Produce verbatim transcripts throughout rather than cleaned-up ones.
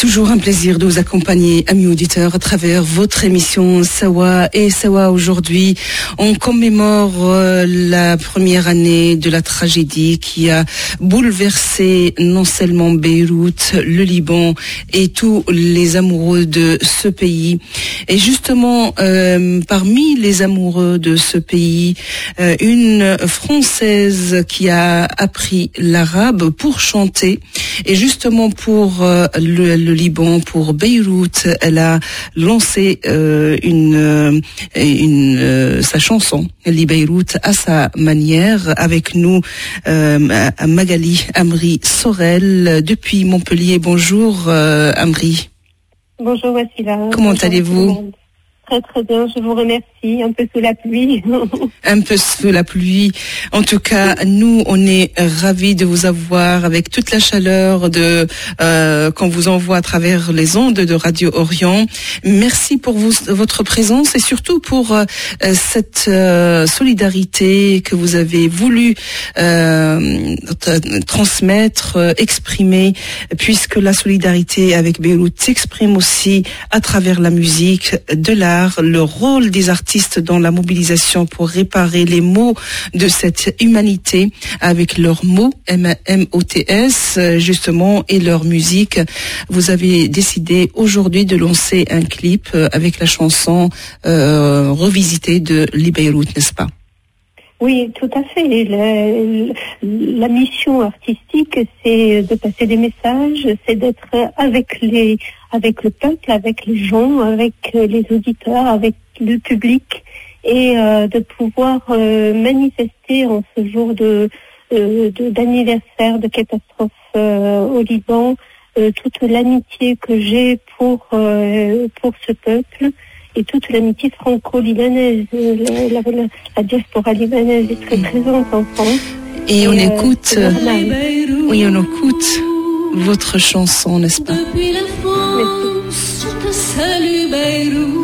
Toujours un plaisir de vous accompagner, amis auditeurs, à travers votre émission Sawa. Et Sawa, aujourd'hui, on commémore euh, la première année de la tragédie qui a bouleversé non seulement Beyrouth, le Liban et tous les amoureux de ce pays. Et justement, euh, parmi les amoureux de ce pays, euh, une Française qui a appris l'arabe pour chanter. Et justement pour euh, le, le Liban, pour Beyrouth, elle a lancé euh, une, euh, une euh, sa chanson Li Beyrouth à sa manière. Avec nous euh, Magali Amri Sorel depuis Montpellier. Bonjour euh, Amri. Bonjour Wassila. Comment Bonjour, allez-vous? Très très bien, je vous remercie. Un peu sous la pluie. Un peu sous la pluie. En tout cas, nous, on est ravis de vous avoir avec toute la chaleur de euh, qu'on vous envoie à travers les ondes de Radio Orient. Merci pour vous, votre présence et surtout pour euh, cette euh, solidarité que vous avez voulu euh, t- transmettre, euh, exprimer, puisque la solidarité avec Beyrouth s'exprime aussi à travers la musique, de l'art, le rôle des artistes dans la mobilisation pour réparer les maux de cette humanité avec leurs mots M O T S justement et leur musique. Vous avez décidé aujourd'hui de lancer un clip avec la chanson euh, revisitée de Li Beyrouth, n'est-ce pas? Oui, tout à fait. La, la mission artistique, c'est de passer des messages, c'est d'être avec les, avec le peuple, avec les gens, avec les auditeurs, avec le public, et euh, de pouvoir euh, manifester en ce jour de, euh, de d'anniversaire de catastrophe euh, au Liban euh, toute l'amitié que j'ai pour euh, pour ce peuple. Et toute l'amitié franco-libanaise, la, la, la, la diaspora libanaise est très présente en France. Et, et on euh, écoute, oui, on écoute votre chanson, n'est-ce pas? Depuis la France, je te salue Beyrouth.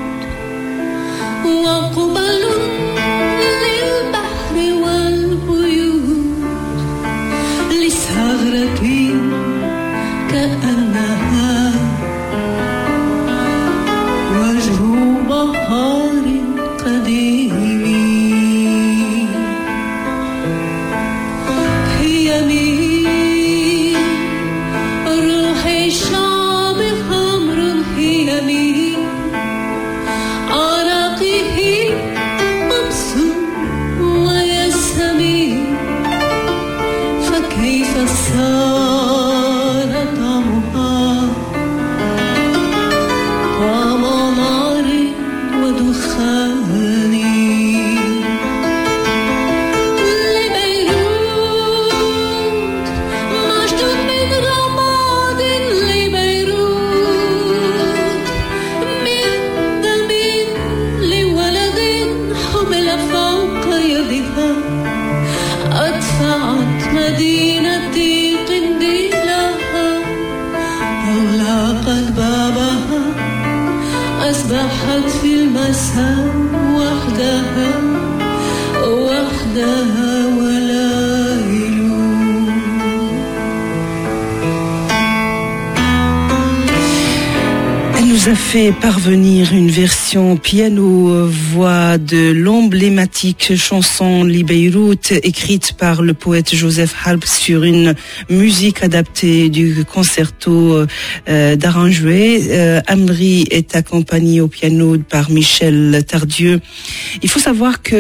A fait parvenir une version piano-voix de l'emblématique chanson Li Beyrouth, écrite par le poète Joseph Habbes sur une musique adaptée du concerto euh, d'Aranjuez. Euh, Amri est accompagné au piano par Michel Tardieu. Il faut savoir que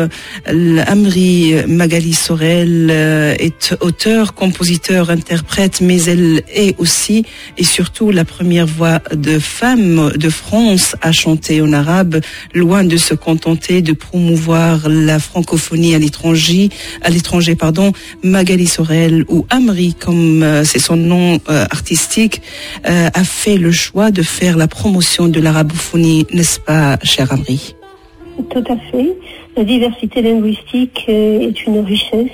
euh, Amri Magali Sorel euh, est auteur, compositeur, interprète, mais elle est aussi et surtout la première voix de femme de France à chanter en arabe, loin de se contenter de promouvoir la francophonie à l'étranger, à l'étranger, pardon. Magali Sorel, ou Amri, comme euh, c'est son nom euh, artistique, euh, a fait le choix de faire la promotion de l'arabophonie, n'est-ce pas, cher Amri? Tout à fait. La diversité linguistique euh, est une richesse.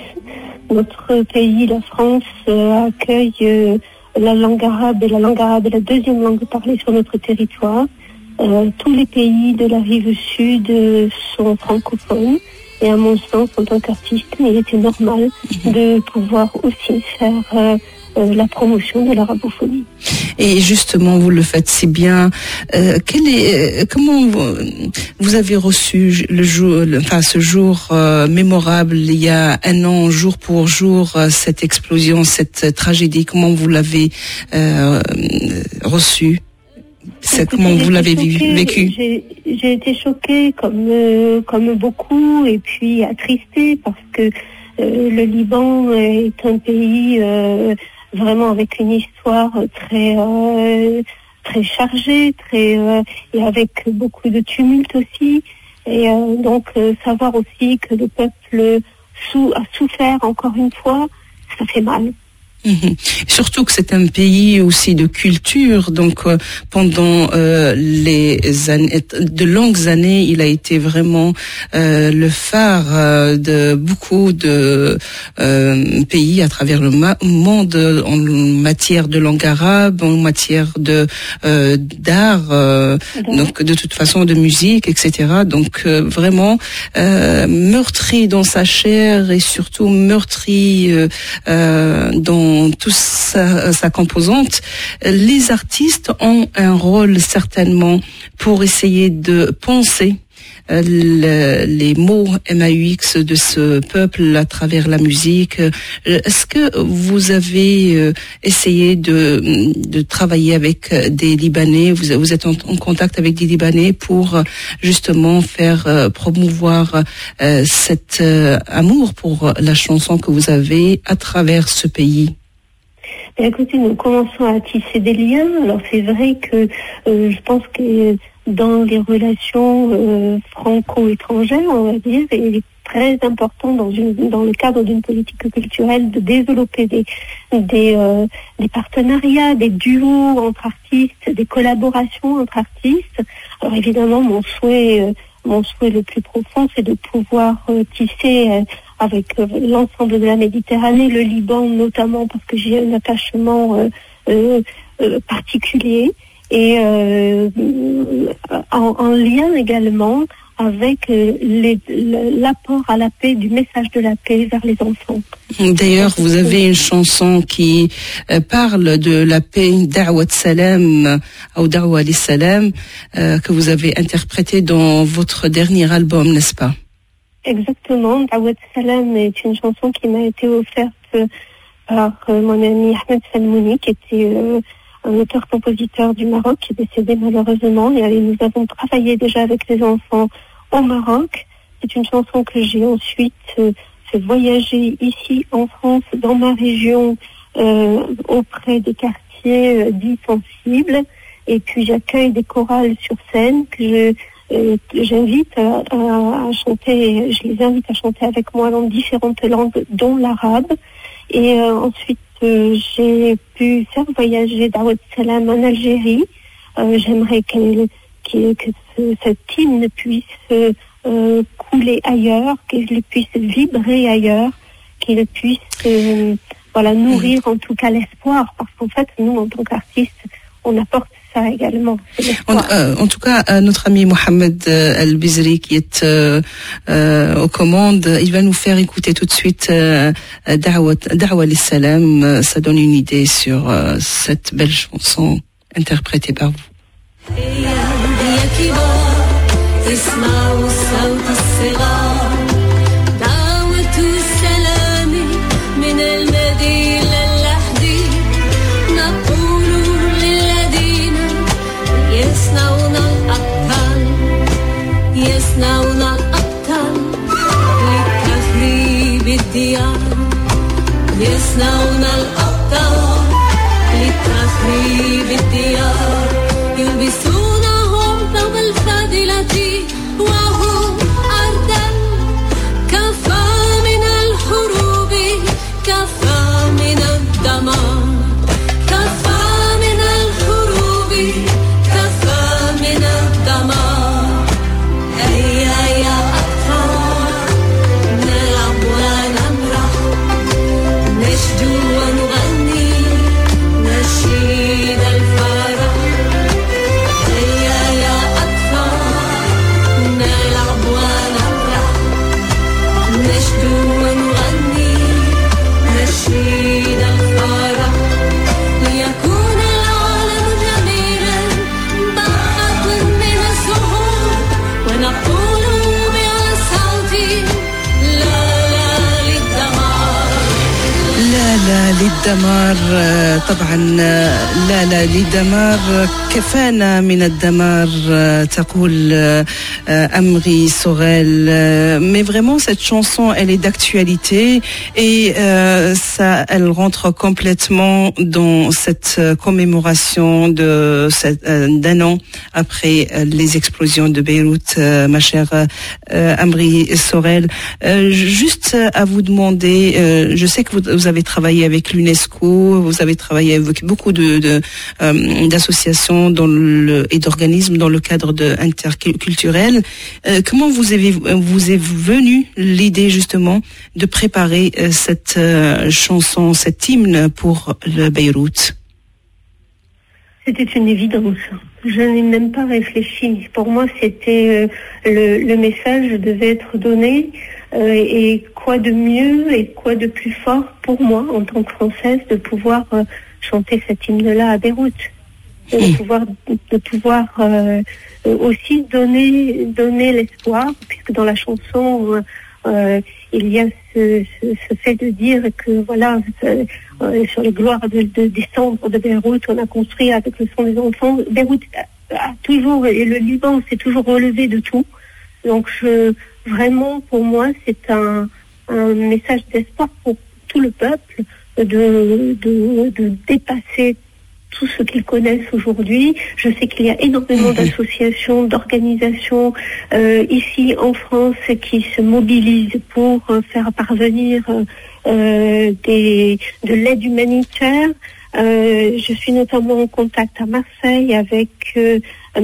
Notre pays, la France, euh, accueille euh, la langue arabe, et la langue arabe est la deuxième langue parlée sur notre territoire. Euh, tous les pays de la rive sud euh, sont francophones, Et à mon sens, en tant qu'artiste, il était normal de pouvoir aussi faire euh, euh, la promotion de l'arabophonie. Et justement, vous le faites si bien. Euh, quel est, euh, comment vous, vous avez reçu le jour, le, enfin ce jour euh, mémorable il y a un an, jour pour jour, euh, cette explosion, cette tragédie. Comment vous l'avez euh, reçu? C'est Écoutez, comment vous l'avez choquée, vécu? J'ai, j'ai été choquée comme euh, comme beaucoup et puis attristée parce que euh, le Liban est un pays euh, vraiment avec une histoire très euh, très chargée, très euh, et avec beaucoup de tumulte aussi. Et euh, donc euh, savoir aussi que le peuple sou- a souffert encore une fois, ça fait mal. Mmh. Surtout que c'est un pays aussi de culture, donc euh, pendant euh, les années, de longues années, il a été vraiment euh, le phare euh, de beaucoup de euh, pays à travers le ma- monde en matière de langue arabe, en matière de euh, d'art, euh, donc de toute façon de musique, et cetera. Donc euh, vraiment euh, meurtri dans sa chair et surtout meurtri euh, euh, dans toute sa, sa composante. Les artistes ont un rôle certainement pour essayer de penser euh, le, les mots M A U X de ce peuple à travers la musique. Est-ce que vous avez euh, essayé de, de travailler avec des Libanais? Vous, vous êtes en, en contact avec des Libanais pour justement faire euh, promouvoir euh, cet euh, amour pour la chanson que vous avez à travers ce pays? Et écoutez, nous commençons à tisser des liens. Alors c'est vrai que euh, je pense que dans les relations euh, franco-étrangères, on va dire, il est très important dans, une, dans le cadre d'une politique culturelle de développer des, des, euh, des partenariats, des duos entre artistes, des collaborations entre artistes. Alors évidemment, mon souhait, euh, mon souhait le plus profond, c'est de pouvoir euh, tisser euh, avec euh, l'ensemble de la Méditerranée, le Liban notamment, parce que j'ai un attachement euh, euh, euh, particulier, et euh, en, en lien également avec euh, les, l'apport à la paix, du message de la paix vers les enfants. D'ailleurs, vous avez une chanson qui euh, parle de la paix, Da'wat Salam, ou Da'wa li Salam, euh, que vous avez interprétée dans votre dernier album, n'est-ce pas? Exactement. Da'wat Salam est une chanson qui m'a été offerte par euh, mon ami Ahmed Salmouni, qui était euh, un auteur-compositeur du Maroc, qui est décédé malheureusement. Et nous avons travaillé déjà avec les enfants au Maroc. C'est une chanson que j'ai ensuite euh, fait voyager ici en France, dans ma région, euh, auprès des quartiers euh, dits sensibles. Et puis j'accueille des chorales sur scène que je Euh, j'invite à, à, à chanter, je les invite à chanter avec moi dans différentes langues, dont l'arabe. Et euh, ensuite, euh, j'ai pu faire voyager Da'wat Salam en Algérie. Euh, j'aimerais qu'elle, qu'elle, que ce, cet hymne puisse euh, couler ailleurs, qu'il puisse vibrer ailleurs, qu'il puisse euh, voilà, nourrir en tout cas l'espoir. Parce qu'en fait, nous, en tant qu'artistes, on apporte ça également. En, euh, en tout cas, euh, notre ami Mohamed euh, Al-Bizri, qui est euh, euh, aux commandes, il va nous faire écouter tout de suite euh, Da'wa li Salam. Ça donne une idée sur euh, cette belle chanson interprétée par vous. يصنعون الأبطال لتخريب الديار يصنعون الأبطال لتخريب الديار يلبسونهم ثوب الفضيلة وهم أرضا كفى من الحروب كفى من الدمار كفى من الحروب كفى من الدمار ونغني نشيد الفرح الدمار طبعا لا لا للدمار كفانا من الدمار تقول Amri Sorel, mais vraiment cette chanson elle est d'actualité et euh, ça elle rentre complètement dans cette commémoration de cette, euh, d'un an après euh, les explosions de Beyrouth, euh, ma chère euh, Amri Sorel. Euh, juste à vous demander, euh, je sais que vous, vous avez travaillé avec l'UNESCO, vous avez travaillé avec beaucoup de, de euh, d'associations dans le, et d'organismes dans le cadre de interculturel. Euh, comment vous avez vous est venue l'idée justement de préparer euh, cette euh, chanson, cet hymne pour le Beyrouth? C'était une évidence. Je n'ai même pas réfléchi. Pour moi, c'était euh, le, le message devait être donné. Euh, et quoi de mieux et quoi de plus fort pour moi, en tant que Française, de pouvoir euh, chanter cet hymne-là à Beyrouth, de mmh. pouvoir, de pouvoir euh, aussi donner, donner l'espoir, puisque dans la chanson, euh, il y a ce, ce, ce fait de dire que voilà, euh, sur les gloires de, de décembre de Beyrouth, on a construit avec le son des enfants. Beyrouth a, a toujours, et le Liban s'est toujours relevé de tout. Donc je, vraiment, pour moi, c'est un, un message d'espoir pour tout le peuple de, de, de dépasser tout ce qu'ils connaissent aujourd'hui. Je sais qu'il y a énormément d'associations, d'organisations euh, ici en France qui se mobilisent pour euh, faire parvenir euh, des, de l'aide humanitaire. Euh, je suis notamment en contact à Marseille avec euh,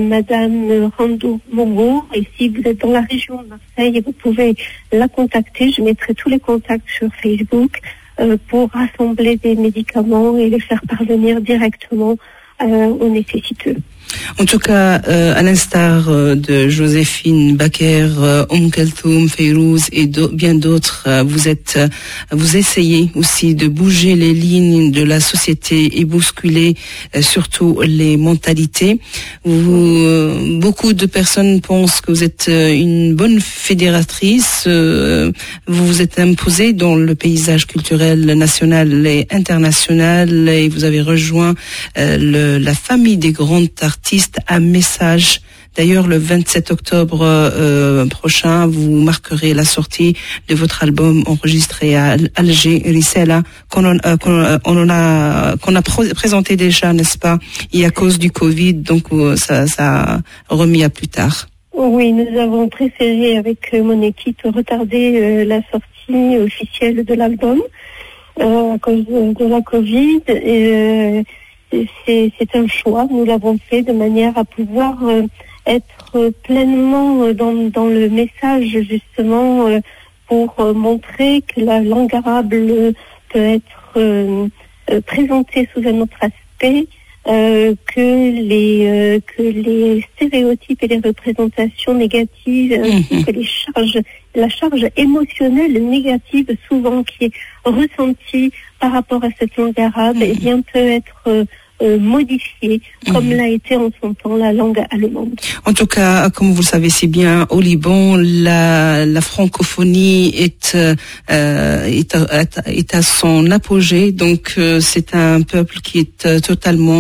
Madame Rando Mongo. Et si vous êtes dans la région de Marseille, vous pouvez la contacter. Je mettrai tous les contacts sur Facebook euh, pour rassembler des médicaments et les faire parvenir directement euh, aux nécessiteux. En tout cas, euh, à l'instar euh, de Joséphine Baker, euh, Oum Kalthoum, Feyrouz et do- bien d'autres, euh, vous êtes, euh, vous essayez aussi de bouger les lignes de la société et bousculer euh, surtout les mentalités. Vous, euh, beaucoup de personnes pensent que vous êtes euh, une bonne fédératrice. Euh, vous vous êtes imposée dans le paysage culturel national et international et vous avez rejoint euh, le, la famille des grandes artistes. Un message. D'ailleurs, le vingt-sept octobre euh, prochain, vous marquerez la sortie de votre album enregistré à Alger, Risela, qu'on, euh, qu'on, euh, on a qu'on a pr- présenté déjà, n'est-ce pas, et à cause du Covid, donc euh, ça, ça a remis à plus tard. Oui, nous avons préféré avec mon équipe retarder euh, la sortie officielle de l'album euh, à cause de, de la Covid. Et, euh, C'est, c'est un choix, nous l'avons fait de manière à pouvoir euh, être pleinement dans, dans le message justement euh, pour euh, montrer que la langue arabe peut être euh, euh, présentée sous un autre aspect, euh, que les euh, que les stéréotypes et les représentations négatives ainsi que les charges, la charge émotionnelle négative souvent qui est ressentie par rapport à cette langue arabe, eh bien peut être euh, Euh, modifiée comme mmh. l'a été en son temps la langue allemande. En tout cas, comme vous le savez si bien, au Liban, la, la francophonie est, euh, est, à, est à son apogée. Donc, euh, c'est un peuple qui est euh, totalement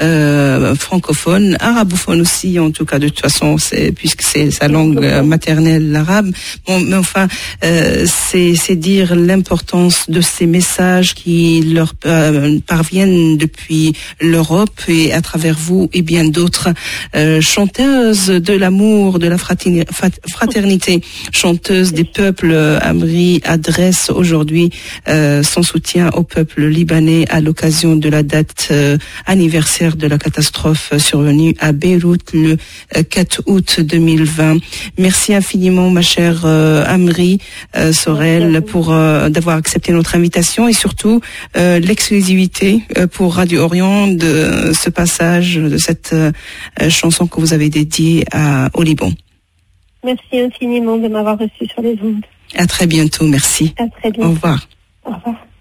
euh, francophone, arabophone aussi, en tout cas, de toute façon, c'est, puisque c'est sa langue euh, maternelle, l'arabe. Bon, mais enfin, euh, c'est, c'est dire l'importance de ces messages qui leur euh, parviennent depuis l'Europe et à travers vous et bien d'autres euh, chanteuses de l'amour, de la fraternité, chanteuses des peuples. Amri adresse aujourd'hui euh, son soutien au peuple libanais à l'occasion de la date euh, anniversaire de la catastrophe survenue à Beyrouth le euh, quatre août deux mille vingt. Merci infiniment ma chère euh, Amri euh, Sorel pour euh, d'avoir accepté notre invitation et surtout euh, l'exclusivité euh, pour Radio Orient de ce passage, de cette euh, chanson que vous avez dédiée à, au Liban. Merci infiniment de m'avoir reçu sur les ondes. À très bientôt, merci. À très bientôt. Au revoir. Au revoir.